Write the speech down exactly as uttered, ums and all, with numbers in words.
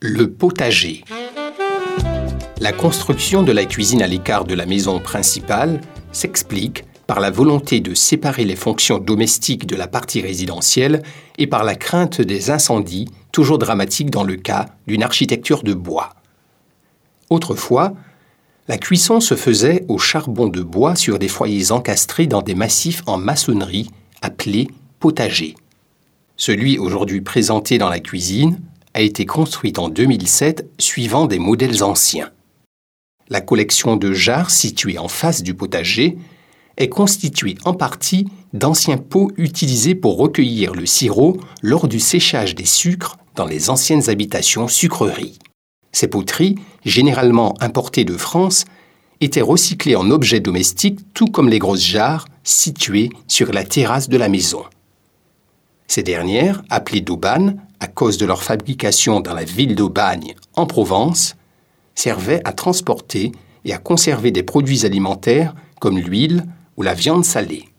Le potager. La construction de la cuisine à l'écart de la maison principale s'explique par la volonté de séparer les fonctions domestiques de la partie résidentielle et par la crainte des incendies, toujours dramatiques dans le cas d'une architecture de bois. Autrefois, la cuisson se faisait au charbon de bois sur des foyers encastrés dans des massifs en maçonnerie appelés potagers. Celui aujourd'hui présenté dans la cuisine a été construit en deux mille sept suivant des modèles anciens. La collection de jarres située en face du potager est constituée en partie d'anciens pots utilisés pour recueillir le sirop lors du séchage des sucres dans les anciennes habitations sucreries. Ces poteries, généralement importées de France, étaient recyclées en objets domestiques tout comme les grosses jarres situées sur la terrasse de la maison. Ces dernières, appelées d'Aubagne à cause de leur fabrication dans la ville d'Aubagne, en Provence, servaient à transporter et à conserver des produits alimentaires comme l'huile ou la viande salée.